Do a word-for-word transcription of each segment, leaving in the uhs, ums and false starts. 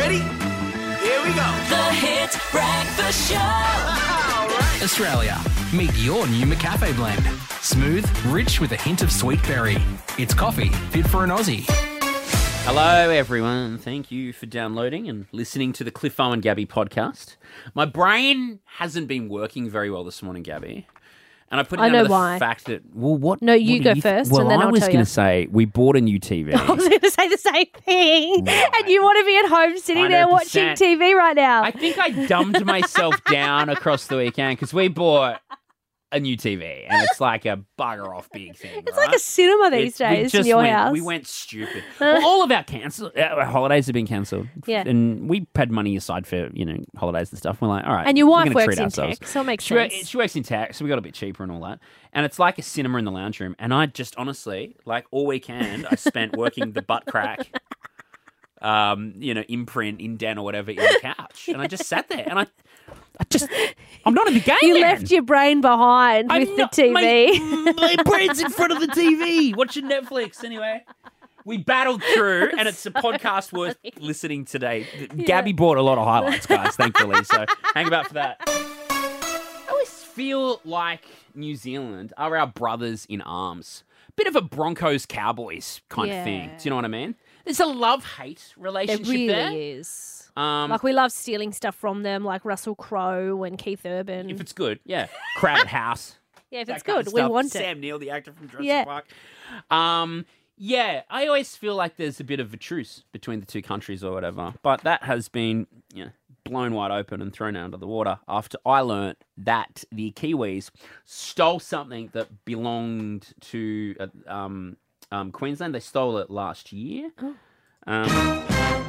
Ready? Here we go. The Hit Breakfast Show. All right. Australia, meet your new McCafe blend. Smooth, rich with a hint of sweet berry. It's coffee fit for an Aussie. Hello, everyone. Thank you for downloading and listening to the Cliffo and Gabby podcast. My brain hasn't been working very well this morning, Gabby. And I put it I down know to the why. fact that, well, what? No, you what do go th- first, well, and then I I'll was tell going you. to say, we bought a new T V. I was going to say the same thing. And you want to be at home sitting there one hundred percent. watching T V right now. I think I dumbed myself down across the weekend because we bought a new T V, and it's like a bugger off big thing. it's right? like a cinema these It's- we days just in your went, house. We went stupid. Well, all of our cancel, our holidays have been cancelled. Yeah. And we had money aside for, you know, holidays and stuff. We're like, all right. And your we're wife gonna works treat in ourselves. tech, so it makes she, wor- sense. she works in tech, so we got a bit cheaper and all that. And it's like a cinema in the lounge room. And I just honestly, like all weekend, I spent working the butt crack, um, you know, imprint, indent or whatever in the couch. And I just sat there and I, I just, I'm not in the game. you man. left your brain behind I'm with not- the T V. My, my brain's in front of the T V watching Netflix. Anyway, we battled through, and it's a podcast worth listening today. Gabby brought a lot of highlights, guys, thankfully. So hang about for that. I always feel like New Zealand are our brothers in arms. Bit of a Broncos Cowboys kind of thing. Yeah. Do you know what I mean? There's a love-hate It relationship really there. is. Um, Like, we love stealing stuff from them, like Russell Crowe and Keith Urban. if it's good, yeah. Crowded house. yeah, if that it's kind of good, we stuff. want it. Sam Neill, the actor from Jurassic Yeah. Park. Um, yeah, I always feel like there's a bit of a truce between the two countries or whatever, but that has been, you know, blown wide open and thrown out under the water after I learnt that the Kiwis stole something that belonged to uh, um, um, Queensland. They stole it last year. Um,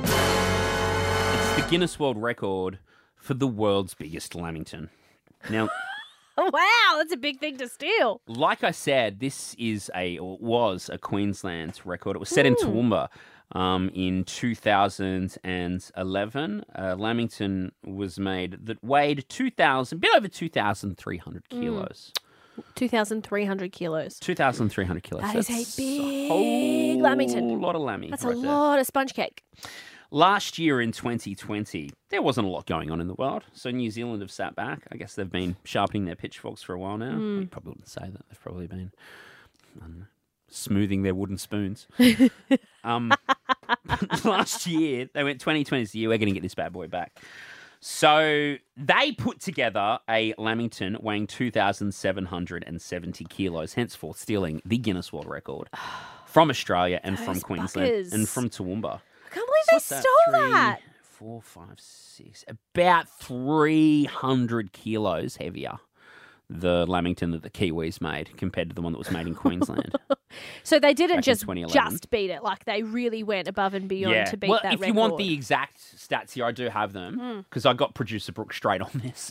it's the Guinness World Record for the world's biggest lamington. Now, Oh, wow, that's a big thing to steal. like I said, this is a or was a Queensland record. It was set in Toowoomba um, in two thousand eleven. Uh, Lamington was made that weighed two thousand, bit over two thousand three hundred kilos. two thousand three hundred kilos. Two thousand three hundred kilos. That is a That's big whole lamington. lot of lammy. That's right a there. lot of sponge cake. Last year in twenty twenty, there wasn't a lot going on in the world. So New Zealand have sat back. I guess they've been sharpening their pitchforks for a while now. Hmm. We probably wouldn't say that. They've probably been I don't know, smoothing their wooden spoons. um, last year, they went twenty twenty is the year we're going to get this bad boy back. So they put together a lamington weighing two thousand seven hundred seventy kilos, henceforth stealing the Guinness World Record from Australia and from Those Queensland buggers. and from Toowoomba. I can't believe What's they that? stole Three, that. Four, five, six. About three hundred kilos heavier, the lamington that the Kiwis made compared to the one that was made in Queensland. So they didn't Back in just twenty eleven. just beat it. Like, they really went above and beyond to beat well, that if record. you want the exact stats here, I do have them because I got producer Brooke straight on this.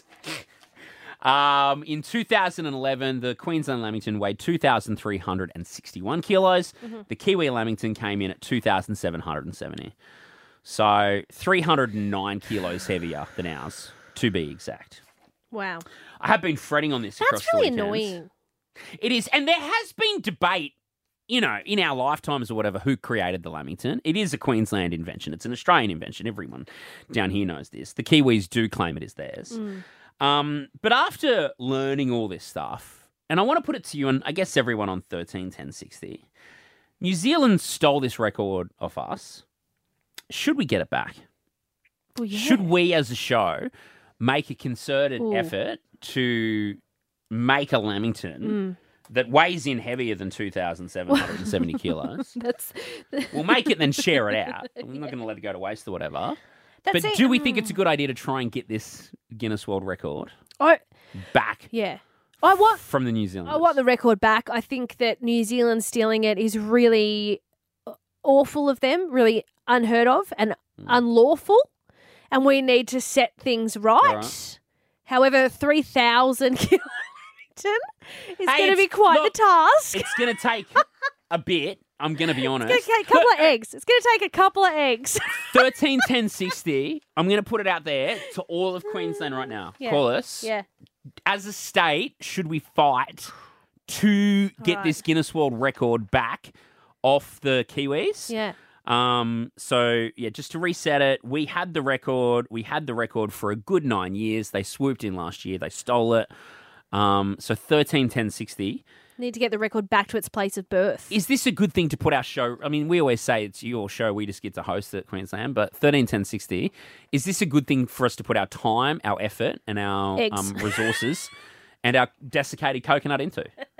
Um, in two thousand eleven, the Queensland Lamington weighed two thousand three hundred sixty-one kilos. The Kiwi Lamington came in at two thousand seven hundred seventy. So three hundred nine kilos heavier than ours, to be exact. Wow. I have been fretting on this across That's really the weekends. annoying. It is, and there has been debate, you know, in our lifetimes or whatever, who created the Lamington. It is a Queensland invention. It's an Australian invention. Everyone down here knows this. The Kiwis do claim it is theirs. Um, but after learning all this stuff, and I want to put it to you and I guess everyone on thirteen ten sixty, New Zealand stole this record off us. Should we get it back? Well, yeah. Should we as a show make a concerted Ooh. effort to make a Lamington that weighs in heavier than two thousand seven hundred seventy kilos? That's We'll make it and then share it out. I'm not going to let it go to waste or whatever. that's But it. do we think it's a good idea to try and get this Guinness World Record I, back yeah. I want from the New Zealanders? I want the record back. I think that New Zealand stealing it is really awful of them, really unheard of and unlawful, and we need to set things right. Right. However, three thousand kilometres is Hey, going to it's- be quite look, the task. It's going to take a bit. I'm going to be honest. It's going to take a couple of eggs. It's going to take a couple of eggs. thirteen ten sixty. I'm going to put it out there to all of Queensland right now. Yeah. Call us. yeah. As a state, should we fight to get Right. this Guinness World Record back off the Kiwis? Yeah. Um, so, yeah, just to reset it, we had the record. We had the record for a good nine years. They swooped in last year. They stole it. Um, so thirteen ten sixty. Need to get the record back to its place of birth. Is this a good thing to put our show? I mean, we always say it's your show. We just get to host it at Queensland. But thirteen ten sixty, is this a good thing for us to put our time, our effort, and our um, resources and our desiccated coconut into?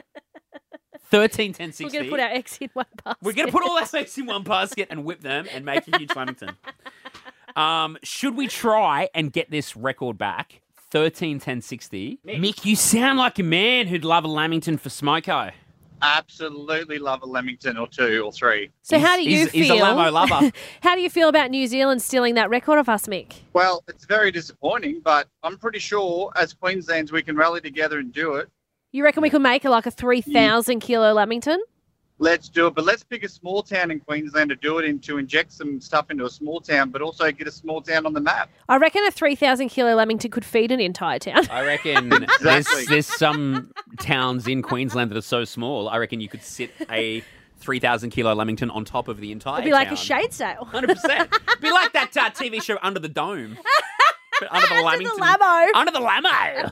thirteen ten sixty. We're going to put our eggs in one basket. We're going to put all our eggs in one basket and whip them and make a huge Lamington. Um, should we try and get this record back? thirteen ten sixty. Mick. Mick, you sound like a man who'd love a Lamington for Smoko. Absolutely love a Lamington or two or three. So how do you he's, feel? He's a Lamo lover. How do you feel about New Zealand stealing that record off us, Mick? Well, it's very disappointing, but I'm pretty sure as Queensland's we can rally together and do it. You reckon we could make it like a three thousand kilo Lamington? Let's do it, but let's pick a small town in Queensland to do it in, to inject some stuff into a small town, but also get a small town on the map. I reckon a three thousand kilo Lamington could feed an entire town. I reckon Exactly. there's, there's some towns in Queensland that are so small, I reckon you could sit a three thousand kilo Lamington on top of the entire It'd be like town. a Shadesdale. one hundred percent. It'd be like that uh, T V show Under the Dome. But under the Under Lamington. the Lamo. Under the Lamo.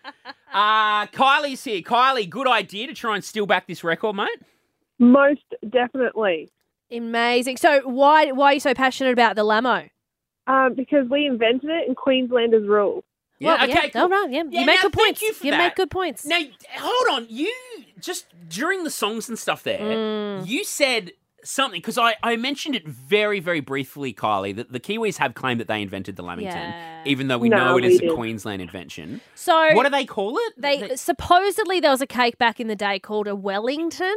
uh, Kylie's here. Kylie, good idea to try and steal back this record, mate? Most definitely. Amazing. So why why are you so passionate about the Lamo? Um, because we invented it and Queenslanders rule. Yeah, Well, okay, yeah. cool. All right, yeah. Yeah, you make now, good thank points. you for that. make good points. Now, hold on. You just, during the songs and stuff there, Mm. you said something, because I, I mentioned it very, very briefly, Kylie, that the Kiwis have claimed that they invented the Lamington, Yeah. even though we No, know it we is a didn't. Queensland invention. So What do they call it? They supposedly there was a cake back in the day called a Wellington,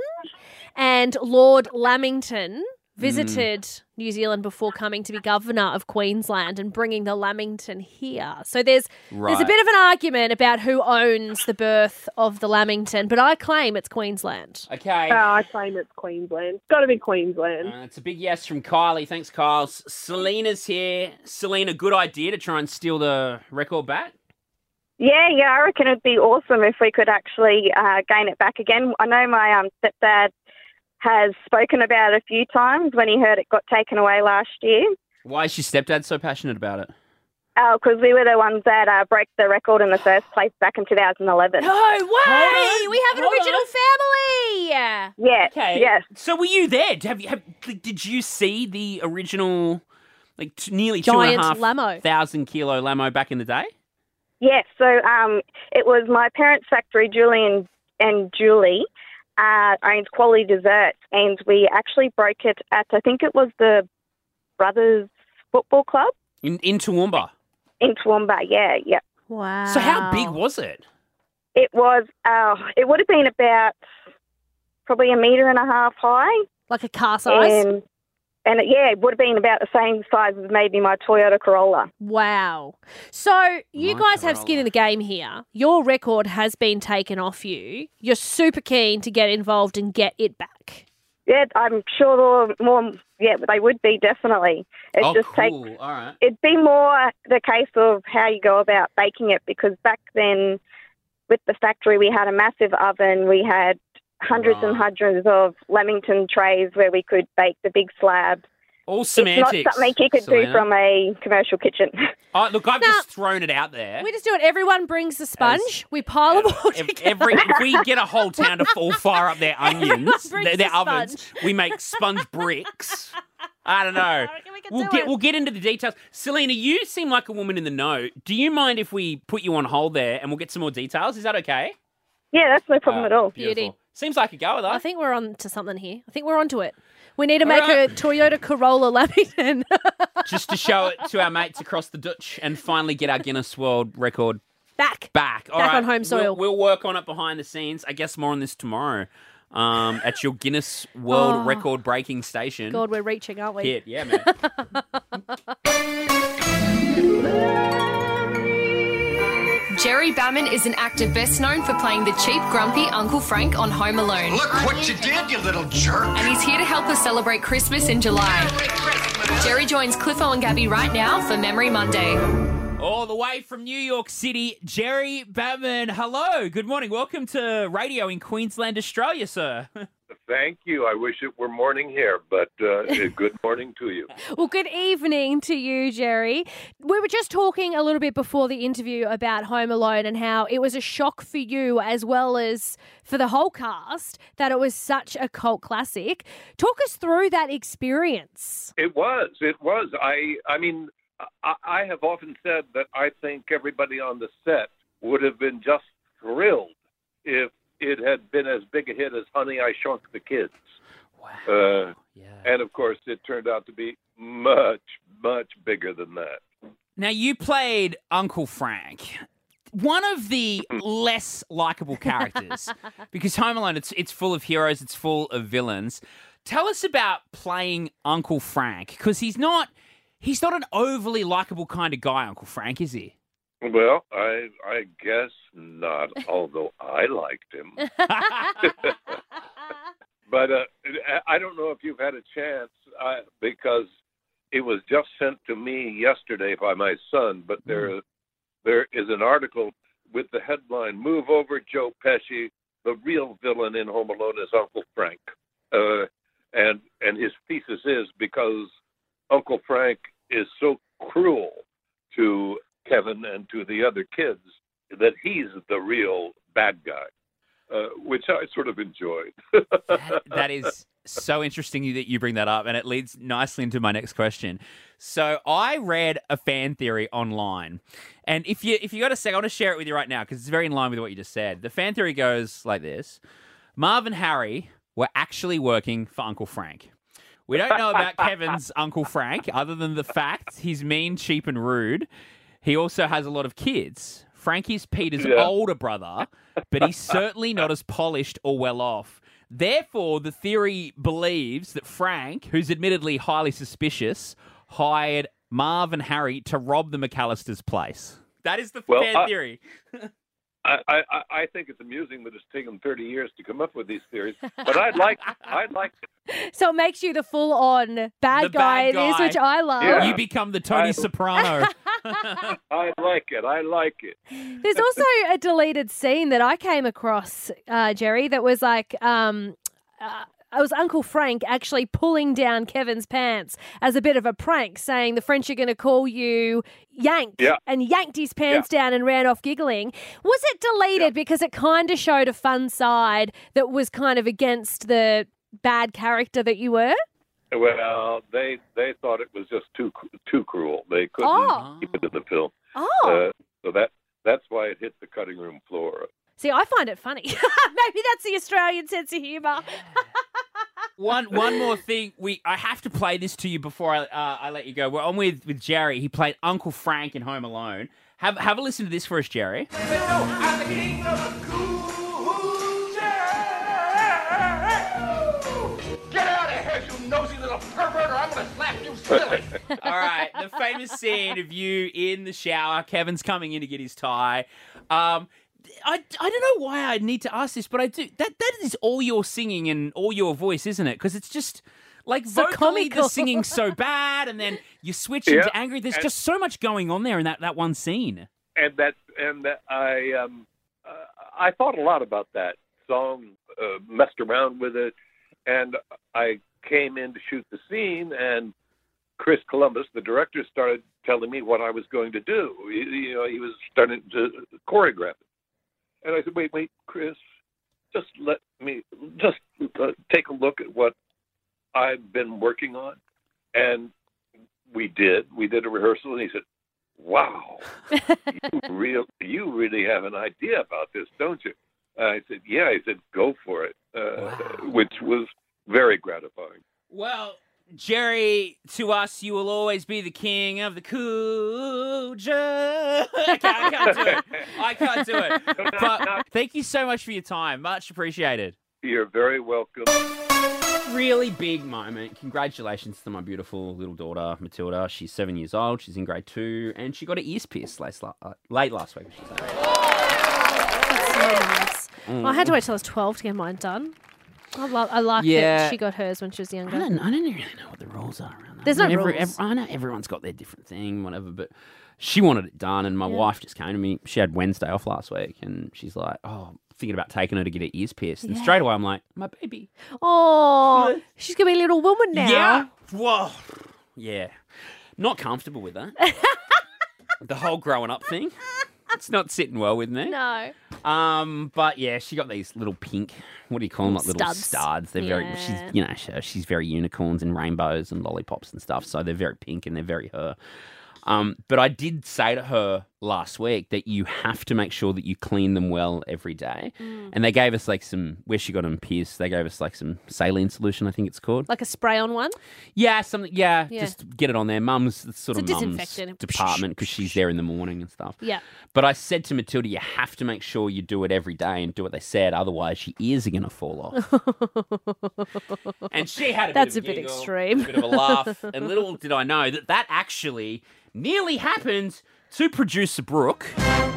and Lord Lamington visited Mm. New Zealand before coming to be governor of Queensland and bringing the Lamington here. So there's there's a Right. bit of an argument about who owns the birth of the Lamington, but I claim it's Queensland. Okay. Oh, I claim it's Queensland. It's got to be Queensland. Uh, it's a big yes from Kylie. Thanks, Kyle. Selena's here. Selena, good idea to try and steal the record back? Yeah, yeah, I reckon it'd be awesome if we could actually uh, gain it back again. I know my um, stepdad has spoken about it a few times when he heard it got taken away last year. Why is your stepdad so passionate about it? Oh, because we were the ones that uh, broke the record in the first place back in two thousand eleven. No way! on, We have an hold original on. family! Yeah, Okay. yes. So were you there? Have you have? Did you see the original, like t- nearly two Giant and a half Lamo. thousand kilo Lamo back in the day? Yes, so um, it was my parents' factory, Julie and, and Julie, uh, owns Quality Desserts, and we actually broke it at, I think it was the Brothers Football Club In in Toowoomba. in Toowoomba. Yeah, yeah. Wow. So how big was it? It was, uh, it would have been about probably a metre and a half high. Like a car size? And, and it, yeah, it would have been about the same size as maybe my Toyota Corolla. Wow. So you My guys have skin Corolla. in the game here. Your record has been taken off you. You're super keen to get involved and get it back. Yeah, I'm sure the more, yeah, they would be definitely. It oh, just cool. takes, All right. it'd be more the case of how you go about baking it, because back then with the factory we had a massive oven, we had hundreds and Right. hundreds of Lamington trays where we could bake the big slabs. All semantics. It's not something you could Selena. do from a commercial kitchen. Oh, look, I've Now- just thrown it out there. We just do it. Everyone brings the sponge. we pile them all If, together. every, if we get a whole town to all fire up their onions, brings their, their a ovens, sponge. we make sponge bricks. I don't know. I reckon we could We'll do get it. we'll get into the details. Selena, you seem like a woman in the know. Do you mind if we put you on hold there and we'll get some more details? Is that okay? Yeah, that's no problem Uh, at all. beautiful. Beauty. Seems like a go, though. I think we're on to something here. I think we're onto it. We need to All make right. a Toyota Corolla Lamington. Just to show it to our mates across the Dutch and finally get our Guinness World Record Back. back. All Back right, on home soil. We'll, we'll work on it behind the scenes. I guess more on this tomorrow um, at your Guinness World Oh. Record breaking station. God, we're reaching, aren't we? Hit, yeah, man. Jerry Bammon is an actor best known for playing the cheap, grumpy Uncle Frank on Home Alone. Look what you did, you little jerk. And he's here to help us celebrate Christmas in July. Jerry joins Cliffo and Gabby right now for Memory Monday. All the way from New York City, Jerry Bammon. Hello, good morning. Welcome to radio in Queensland, Australia, sir. The thank you. I wish it were morning here, but uh, good morning to you. Well, good evening to you, Jerry. We were just talking a little bit before the interview about Home Alone and how it was a shock for you as well as for the whole cast that it was such a cult classic. Talk us through that experience. It was. It was. I, I mean, I, I have often said that I think everybody on the set would have been just thrilled if it had been as big a hit as Honey, I Shrunk the Kids. Wow. Uh, yeah. And, of course, it turned out to be much, much bigger than that. Now, you played Uncle Frank, one of the less likable characters, because Home Alone, it's, it's full of heroes, it's full of villains. Tell us about playing Uncle Frank, because he's not, he's not an overly likable kind of guy, Uncle Frank, is he? Well, I I guess not, although I liked him. But uh, I don't know if you've had a chance, uh, because it was just sent to me yesterday by my son, but there, mm. there is an article with the headline, Move Over Joe Pesci, the real villain in Home Alone is Uncle Frank. Uh, and, and his thesis is because Uncle Frank is so cruel to Kevin and to the other kids that he's the real bad guy, uh, which I sort of enjoyed. that, that is so interesting that you bring that up, and it leads nicely into my next question. So I read a fan theory online, and if you if you got a sec, I want to share it with you right now because it's very in line with what you just said. The fan theory goes like this: Marv and Harry were actually working for Uncle Frank. We don't know about Kevin's Uncle Frank other than the fact he's mean, cheap, and rude. He also has a lot of kids. Frankie's Peter's yeah. older brother, but he's certainly not as polished or well off. Therefore, the theory believes that Frank, who's admittedly highly suspicious, hired Marv and Harry to rob the McAllister's place. That is the well, fan I, theory. I, I, I think it's amusing that it's taken thirty years to come up with these theories, but I'd like, I'd like. So it makes you the full-on bad The guy, bad it is, guy. which I love. Yeah. You become the Tony I- Soprano. I like it. I like it. There's also a deleted scene that I came across, uh, Jerry, that was like, um, uh, it was Uncle Frank actually pulling down Kevin's pants as a bit of a prank, saying the French are going to call you Yank, Yeah. and yanked his pants down and ran off giggling. Was it deleted Yeah. because it kind of showed a fun side that was kind of against the bad character that you were? Well, they they thought it was just too too cruel. They couldn't Oh. keep it in the film. Oh. Uh, so that that's why it hit the cutting room floor. See, I find it funny. Maybe that's the Australian sense of humour. One one more thing, we I have to play this to you before I uh, I let you go. We're on with, with Jerry. He played Uncle Frank in Home Alone. Have have a listen to this for us, Jerry. Get out of here, you nosy little pervert, or I'm going to slap you silly. All right, the famous scene of you in the shower. Kevin's coming in to get his tie. Um, I, I don't know why I need to ask this, but I do. That that is all your singing and all your voice, isn't it? Because it's just like So vocally the comical. singing's so bad, and then you switch Yeah, into angry. There's and- just so much going on there in that, that one scene. And that and that I um uh, I thought a lot about that song, uh, messed around with it, and I came in to shoot the scene, and Chris Columbus, the director, started telling me what I was going to do. You, you know, he was starting to choreograph it. And I said, wait, wait, Chris, just let me, just uh, take a look at what I've been working on. And we did. We did a rehearsal, and he said, wow, you, real, you really have an idea about this, don't you? And I said, yeah. I said, go for it, uh, Wow. which was very gratifying. Well, Jerry, to us, you will always be the king of the Coogee. I can't, I can't do it. I can't do it. But thank you so much for your time. Much appreciated. You're very welcome. Really big moment. Congratulations to my beautiful little daughter, Matilda. She's seven years old. She's in grade two, and she got her ears pierced late, uh, late last week. She's like, That's so nice. Well, I had to wait till I was twelve to get mine done. I, lo- I like Yeah. that she got hers when she was I younger. don't, I don't really know what the rules are around There's no Every- rules. ev- I know everyone's got their different thing, whatever, but she wanted it done, and my Yeah. wife just came to me. She had Wednesday off last week, and she's like, "Oh, thinking about taking her to get her ears pierced." And Yeah. straight away, I'm like, "My baby." Oh, she's gonna be a little woman now. Yeah. Whoa. Yeah. Not comfortable with that. The whole growing up thing. It's not sitting well with me. No. Um, but yeah, she got these little pink. What do you call them? Like little Studs. studs. They're very. Yeah. She's you know she, she's very unicorns and rainbows and lollipops and stuff. So they're very pink and they're very her. Um, but I did say to her last week that you have to make sure that you clean them well every day. Mm. And they gave us like some, where she got them pierced, they gave us like some saline solution, I think it's called. Like a spray on one. Yeah, something. Yeah, Yeah. just get it on there. Mum's it's sort It's a of mum's disinfectant. department because she's there in the morning and stuff. Yeah. But I said to Matilda, you have to make sure you do it every day and do what they said, otherwise your ears are going to fall off. And she had a That's bit of a bit giggle, extreme. a bit of a laugh, and little did I know that that actually nearly happened to producer Brooke.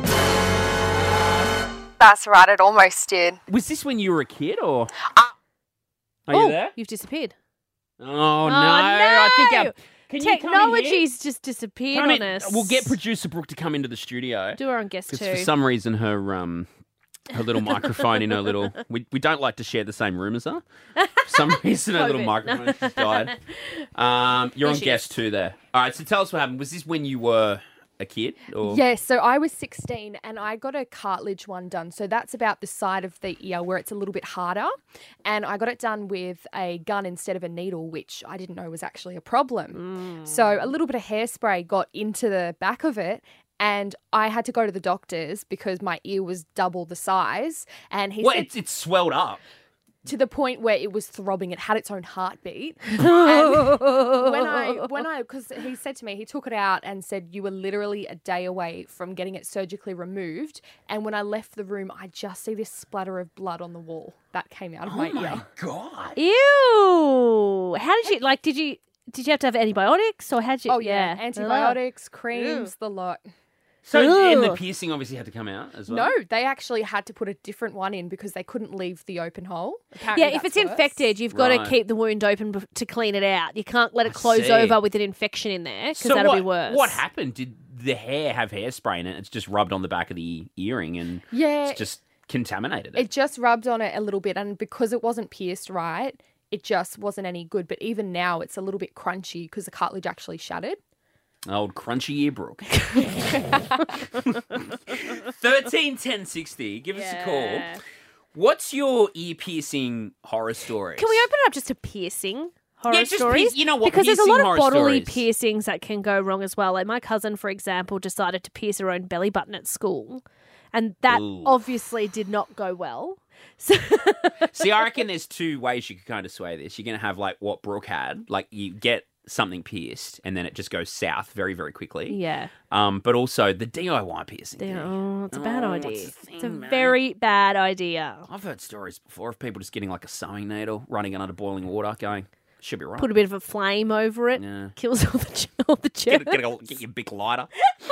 That's right, it almost did. Was this when you were a kid, or Uh, are oh, you there? You've disappeared. Oh, no! I think our, can you come in here? Technology's just disappeared Come on in. us. We'll get producer Brooke to come into the studio. Do her on guest Because too. for some reason her um her little microphone in her little we we don't like to share the same room as her. For some reason her little COVID. microphone just died. Um, you're There on she guest two there. All right, so tell us what happened. Was this when you were a kid? Or Yes, so I was sixteen and I got a cartilage one done. So that's about the side of the ear where it's a little bit harder. And I got it done with a gun instead of a needle, which I didn't know was actually a problem. So a little bit of hairspray got into the back of it. And I had to go to the doctors because my ear was double the size. And he Well, said it's it's swelled up. to the point where it was throbbing. It had its own heartbeat. And when I, when I, because he said to me, he took it out and said you were literally a day away from getting it surgically removed. And when I left the room, I just see this splatter of blood on the wall that came out of my, Oh my ear. god! Ew. How did you like? Did you did you have to have antibiotics or had you? Oh yeah, antibiotics, creams, Ew. the lot. So and the Ugh. piercing obviously had to come out as well. No, they actually had to put a different one in because they couldn't leave the open hole. Apparently Yeah, if that's it's worse. infected, you've got Right. to keep the wound open bef- to clean it out. You can't let it I close see. over with an infection in there because So that'll what, be worse. What happened? Did the hair have hairspray in it? It's just rubbed on the back of the earring and Yeah, it's just contaminated it. it just rubbed on it a little bit, and because it wasn't pierced right, it just wasn't any good. But even now, it's a little bit crunchy because the cartilage actually shattered. Old crunchy ear Brooke. Thirteen ten sixty. Give us a call. Yeah. What's your ear piercing horror story? Can we open it up just to piercing horror Yeah, just stories? piece- you know what, Because there's a piercing lot of horror bodily stories. piercings that can go wrong as well. Like my cousin, for example, decided to pierce her own belly button at school, and that Ooh. obviously did not go well. So See, I reckon there's two ways you could kind of sway this. You're going to have like what Brooke had, like you get something pierced and then it just goes south very, very quickly. yeah, Um, but also the D I Y piercing. They- thing. oh, it's a bad Oh, idea. what's the it's a thing, man? very bad idea. I've heard stories before of people just getting like a sewing needle, running it under boiling water, going, should be right. Put a bit of a flame over it, Yeah. kills all the all the germs. Get, get, a, get your big lighter.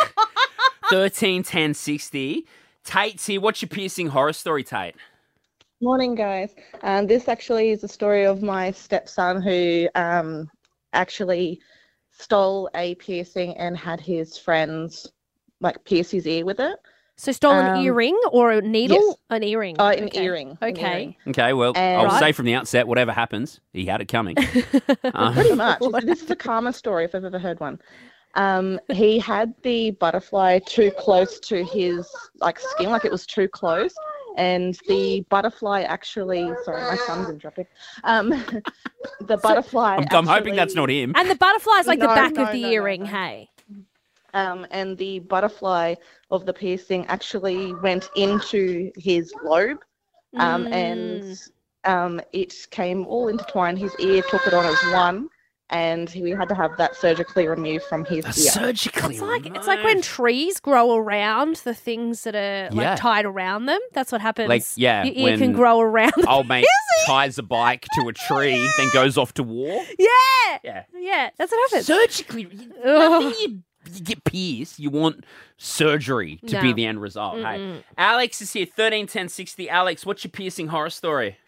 Thirteen ten sixty. Tate's here. What's your piercing horror story, Tate? Morning, guys. Um, this actually is a story of my stepson who um, actually stole a piercing and had his friends like pierce his ear with it. So stole an Um, ear or a needle? yes. An earring. Oh, an Okay. earring. an Okay. earring. Okay, well, And- I'll Right. say from the outset, whatever happens, he had it coming. Um, Pretty much. This is a karma story if I've ever heard one. Um, he had the butterfly too close to his like skin, like it was too close. And the butterfly actually, sorry, my son's interrupting. Um, the butterfly. I'm, I'm hoping actually- that's not him. And the butterfly's like the No, back no, of the no, no, earring, no. hey? Um, and the butterfly of the piercing actually went into his lobe, um, Mm. and um, it came all intertwined. His ear took it on as one, and we had to have that surgically removed from his ear. Surgically It's like it's like when trees grow around the things that are like Yeah. tied around them. That's what happens. Like, yeah, your ear when can grow around. the Old mate piercing. ties a bike to a tree, then goes off to war. Yeah, Yeah. yeah, that's what happens. Surgically, nothing you, you get pierced. You want surgery to be No. the end result. Hey, Mm-mm. Alex is here. Thirteen ten sixty. Alex, what's your piercing horror story?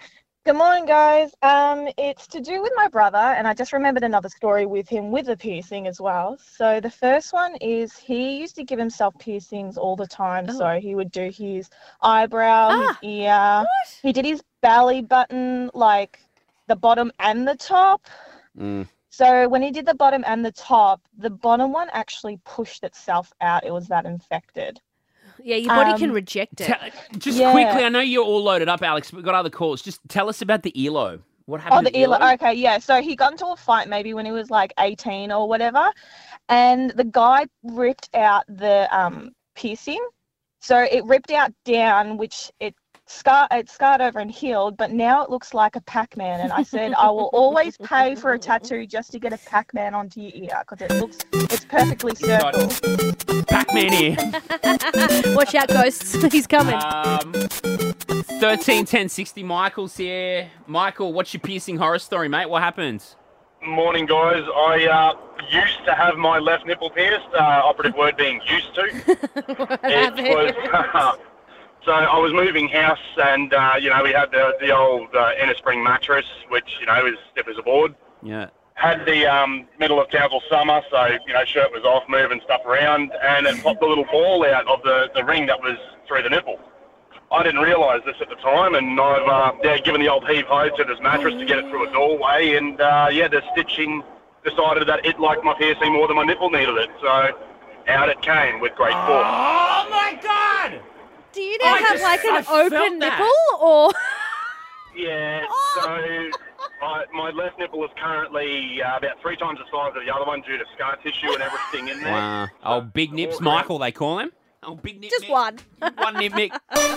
Good morning, guys. Um, it's to do with my brother, and I just remembered another story with him with a piercing as well. So the first one is he used to give himself piercings all the time. Oh. So he would do his eyebrow, Ah, his ear. He did his belly button, like the bottom and the top. Mm. So when he did the bottom and the top, the bottom one actually pushed itself out. It was that infected. Yeah, your body Um, can reject it. Te- just Yeah. quickly, I know you're all loaded up, Alex. We've got other calls. Just tell us about the earlobe. What Oh, happened the to earlobe. Okay, yeah. So he got into a fight maybe when he was like eighteen or whatever, and the guy ripped out the um, piercing. So it ripped out down, which it scar it scarred over and healed, but now it looks like a Pac-Man. And I said I will always pay for a tattoo just to get a Pac-Man onto your ear because it looks it's perfectly circle. Pac-Man ear. Watch out, ghosts. He's coming. Um, thirteen ten sixty. Michael's here. Michael, what's your piercing horror story, mate? What happened? Morning, guys. I uh, used to have my left nipple pierced, uh, operative word being used to. It was, so I was moving house and, uh, you know, we had the, the old uh, inner spring mattress, which, you know, is stiff as a board. Yeah. Had the um, middle of council summer, so, you know, shirt was off, moving stuff around, and it popped the little ball out of the, the ring that was through the nipple. I didn't realise this at the time, and I've uh, yeah, given the old heave-ho to this mattress to get it through a doorway, and uh, yeah, the stitching decided that it liked my piercing more than my nipple needed it, so out it came with great force. Oh my God! Do you now I have just- like an I felt open that. nipple, or Yeah, so I, my left nipple is currently uh, about three times the size of the other one due to scar tissue and everything in there. Wow. Oh, Big Nips Michael, they call him. Oh, Big Nip just Nick. one? One Nip Nick.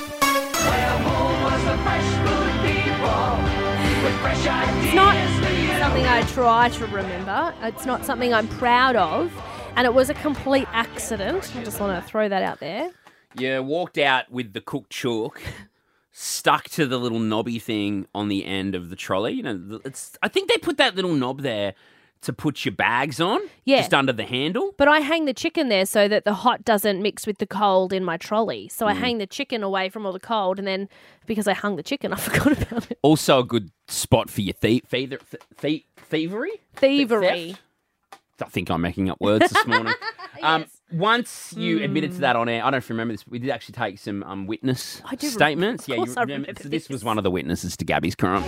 It's not something I try to remember. It's not something I'm proud of, and it was a complete accident. I just want to throw that out there. Yeah, walked out with the cooked chalk stuck to the little knobby thing on the end of the trolley. You know, it's. I think they put that little knob there to put your bags on, Yeah. just under the handle. But I hang the chicken there so that the hot doesn't mix with the cold in my trolley. So I Mm. hang the chicken away from all the cold, and then because I hung the chicken, I forgot about it. Also a good spot for your thie- feather, th- thievery? Thievery. I think I'm making up words this morning. um, once you admitted to that on air, I don't know if you remember this, but we did actually take some um, witness I do rem- statements. of yeah, course you I remember. remember So this this. was one of the witnesses to Gabby's crime.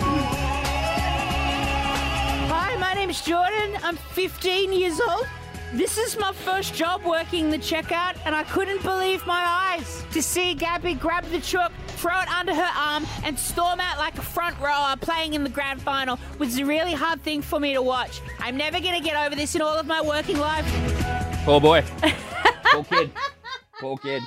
Hi, my name's Jordan. I'm fifteen years old. This is my first job working the checkout, and I couldn't believe my eyes to see Gabby grab the chalk, throw it under her arm, and storm out like a front rower playing in the grand final was a really hard thing for me to watch. I'm never going to get over this in all of my working life. Poor boy. Poor kid. Poor kid.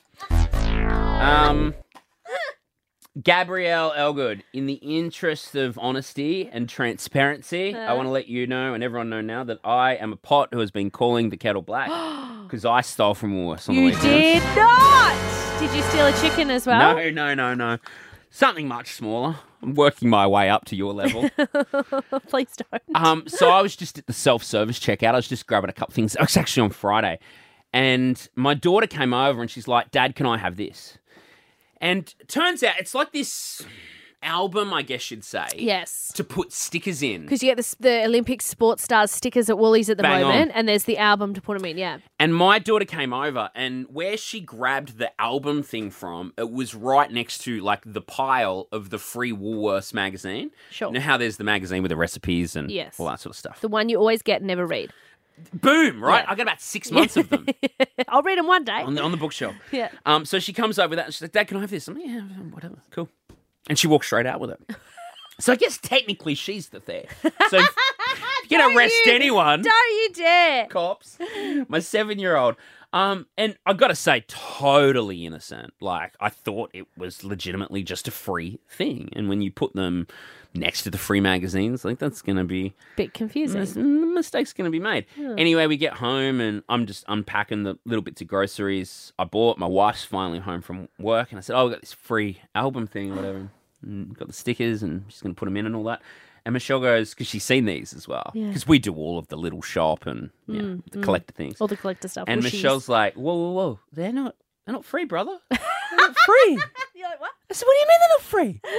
Um, Gabrielle Elgood, in the interest of honesty and transparency, I Uh. want to let you know and everyone know now that I am a pot who has been calling the kettle black because I stole from Woolworths on the You weekend. did not. Did you steal a chicken as well? No, no, no, no. Something much smaller. I'm working my way up to your level. Please don't. Um, so I was just at the self-service checkout. I was just grabbing a couple things. It was actually on Friday. And my daughter came over and she's like, Dad, can I have this? And turns out it's like this album, I guess you'd say. Yes. To put stickers in. Because you get the, the Olympic sports stars stickers at Woolies at the Bang moment, on. and there's the album to put them in, yeah. And my daughter came over, and where she grabbed the album thing from, it was right next to like the pile of the free Woolworths magazine. Sure. You know how there's the magazine with the recipes and Yes. all that sort of stuff. The one you always get and never read. Boom, right? Yeah. I got about six months of them I'll read them one day. on the, on the bookshelf. Yeah. Um, so she comes over with that and she's like, Dad, can I have this? I'm like, yeah, whatever, cool. And she walks straight out with it. So I guess technically she's the thief. So if you can arrest you- anyone. Don't you dare. Cops. My seven-year-old. Um, and I've got to say, totally innocent. Like, I thought it was legitimately just a free thing. And when you put them next to the free magazines, like, that's going to be... Bit confusing. Mis- mistake's going to be made. Yeah. Anyway, we get home and I'm just unpacking the little bits of groceries I bought. My wife's finally home from work. And I said, oh, I've got this free album thing or whatever. And got the stickers and she's going to put them in and all that. And Michelle goes, because she's seen these as well. Yeah. Because we do all of the little shop and you know, Mm, the mm. collector things. All the collector stuff. And Wooshies. Michelle's like, whoa, whoa, whoa. They're not, they're not free, brother. They're not free. You're like, what? I said, what do you mean they're not free?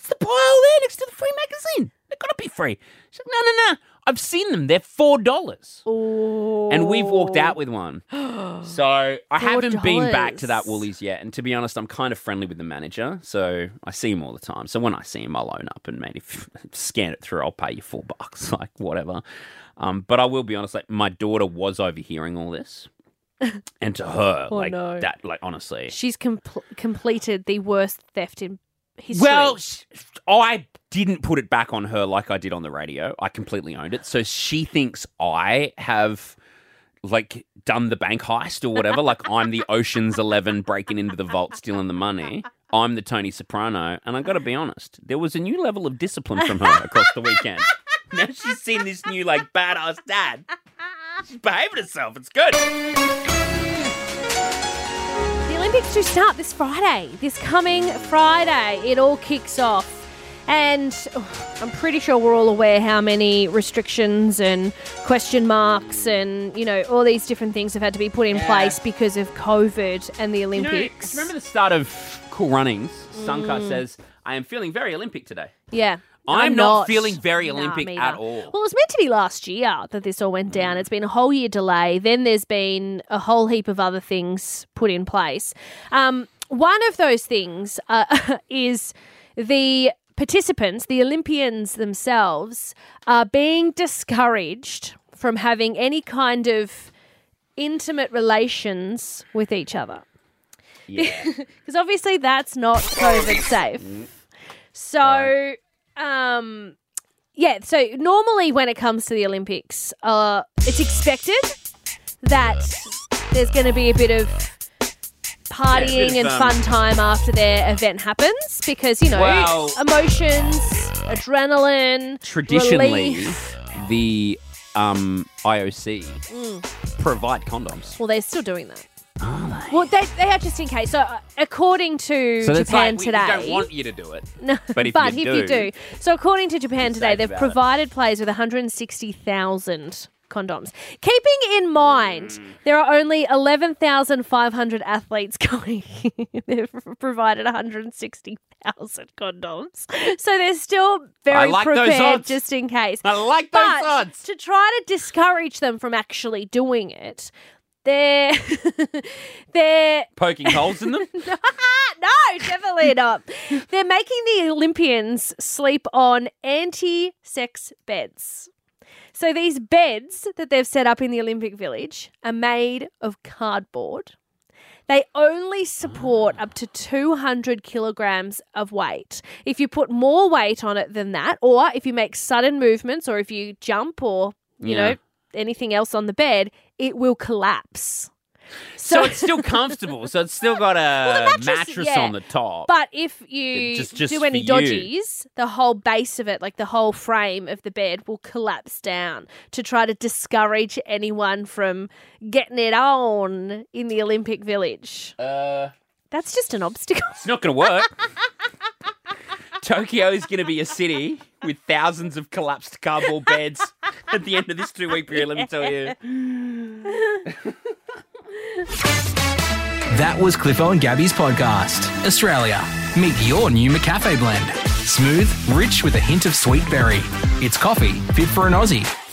It's the pile there next to the free magazine. They've got to be free. She's like, no, no, no. I've seen them. They're four dollars. Oh. And we've walked out with one. So I haven't been back to that Woolies yet. And to be honest, I'm kind of friendly with the manager. So I see him all the time. So when I see him, I'll own up and maybe scan it through. I'll pay you four bucks, like whatever. Um, but I will be honest, like my daughter was overhearing all this. And to her, Oh, like no. that, like honestly. She's compl- completed the worst theft in history. Well, sh- I didn't put it back on her like I did on the radio. I completely owned it. So she thinks I have, like, done the bank heist or whatever. Like, I'm the Ocean's Eleven breaking into the vault, stealing the money. I'm the Tony Soprano. And I got to be honest, there was a new level of discipline from her across the weekend. Now she's seen this new, like, badass dad. She's behaving herself. It's good. The Olympics do start this Friday, this coming Friday. It all kicks off. And oh, I'm pretty sure we're all aware how many restrictions and question marks and, you know, all these different things have had to be put in Yeah. place because of COVID and the You know, Olympics. remember the start of Cool Runnings? Sanka Mm. says, I am feeling very Olympic today. Yeah. I'm not feeling very Nah, Olympic me at neither. all. Well, it was meant to be last year that this all went down. It's been a whole year delay. Then there's been a whole heap of other things put in place. Um, one of those things uh, is the participants, the Olympians themselves, are being discouraged from having any kind of intimate relations with each other. Yeah. Because obviously that's not COVID safe. So, um, yeah, so normally when it comes to the Olympics, uh, it's expected that there's going to be a bit of partying Yeah, a bit and of, um, fun time after their event happens because, you know, Well- emotions, adrenaline, Traditionally, relief. the um, I O C Mm. provide condoms. Well, they're still doing that. Well, they, they are just in case. So, uh, according to So that's Japan like, we, today, we don't want you to do it. No, But if but you if do- you do. So according to Japan today, safe they've about it. provided players with one hundred sixty thousand condoms. Keeping in mind, Mm. there are only eleven thousand five hundred athletes going. They've provided one hundred sixty thousand condoms. So they're still very I like those prepared odds. just in case. I like those but odds. to try to discourage them from actually doing it, they're they're Poking holes in them? no, definitely not. They're making the Olympians sleep on anti-sex beds. So these beds that they've set up in the Olympic Village are made of cardboard. They only support up to two hundred kilograms of weight. If you put more weight on it than that, or if you make sudden movements, or if you jump or, you Yeah. know, anything else on the bed, it will collapse. So, it's still comfortable. So it's still got a mattress, mattress, yeah. on the top. But if you Just- just do any for you. dodgies, the whole base of it, like the whole frame of the bed, will collapse down to try to discourage anyone from getting it on in the Olympic Village. Uh, That's just an obstacle. it's not going to work. Tokyo is going to be a city with thousands of collapsed cardboard beds at the end of this two-week period, let me tell you. That was Cliffo and Gabby's podcast. Australia, meet your new McCafe blend. Smooth, rich with a hint of sweet berry. It's coffee fit for an Aussie.